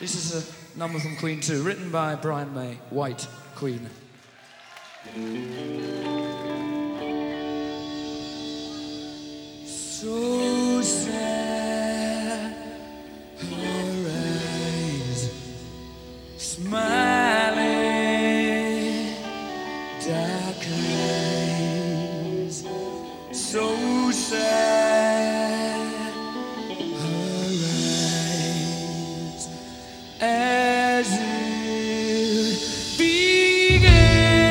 This is a number from Queen 2, written by Brian May, White Queen. So sad, her eyes smiling, dark eyes. So sad, her eyes as it began.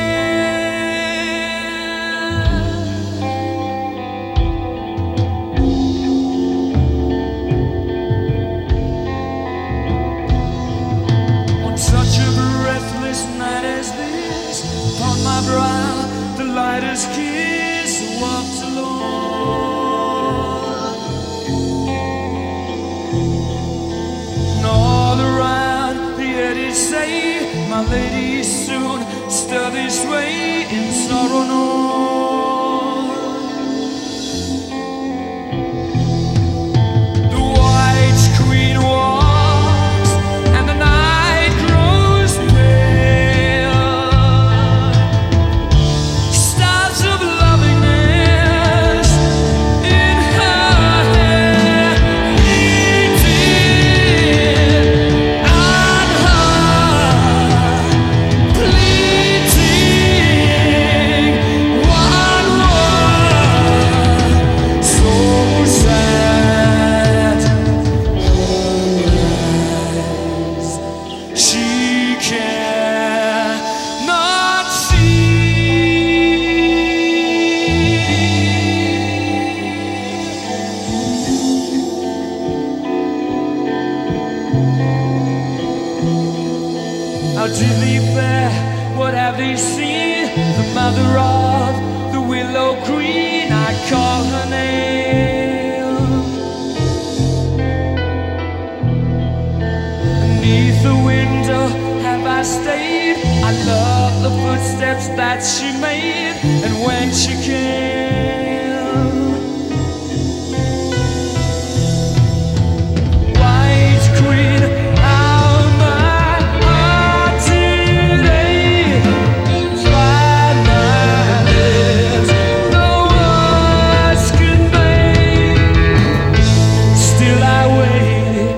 On such a breathless night as this, upon my brow the lightest kiss, I walked alone, and all around the eddies say, my lady soon stir this way in sorrow known. The White Queen walks, and the night grows pale. Stars of lovingness in her hair, leaning on her, pleading one word. So sad, her eyes she cannot see. How did they bear? What have they seen? The mother of the Willow Queen, I call her name. Beneath the window have I stayed. I love the footsteps that she made, and when she came, White Queen, how my heart did ache. Dry my lips, no words convey. Still I wait.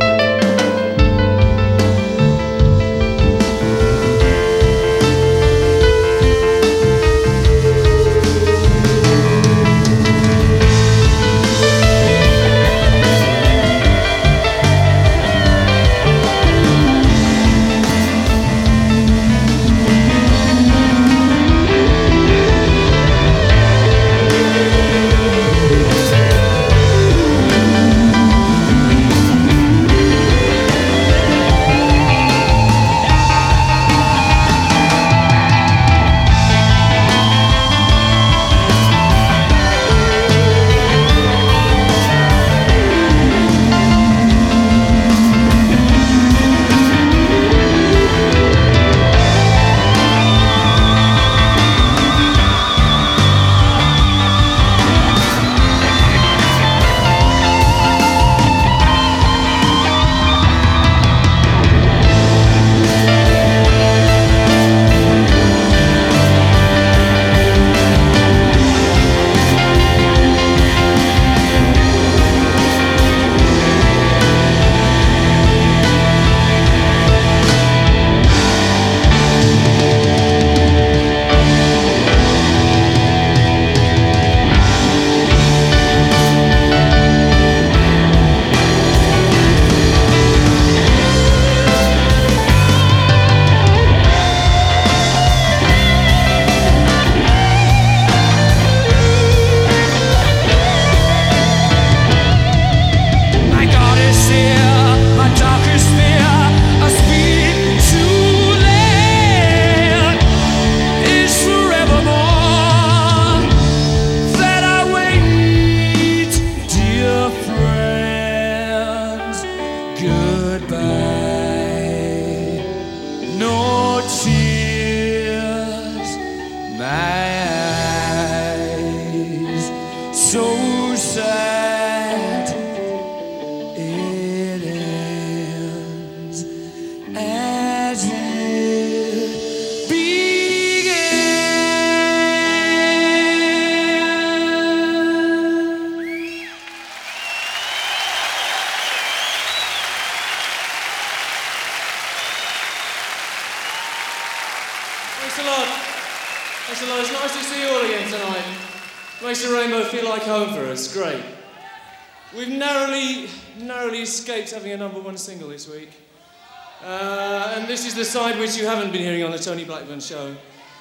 Thanks a lot. Thanks a lot. It's nice to see you all again tonight. Makes the Rainbow feel like home for us. Great. We've narrowly escaped having a #1 single this week. And this is the side which you haven't been hearing on the Tony Blackburn show.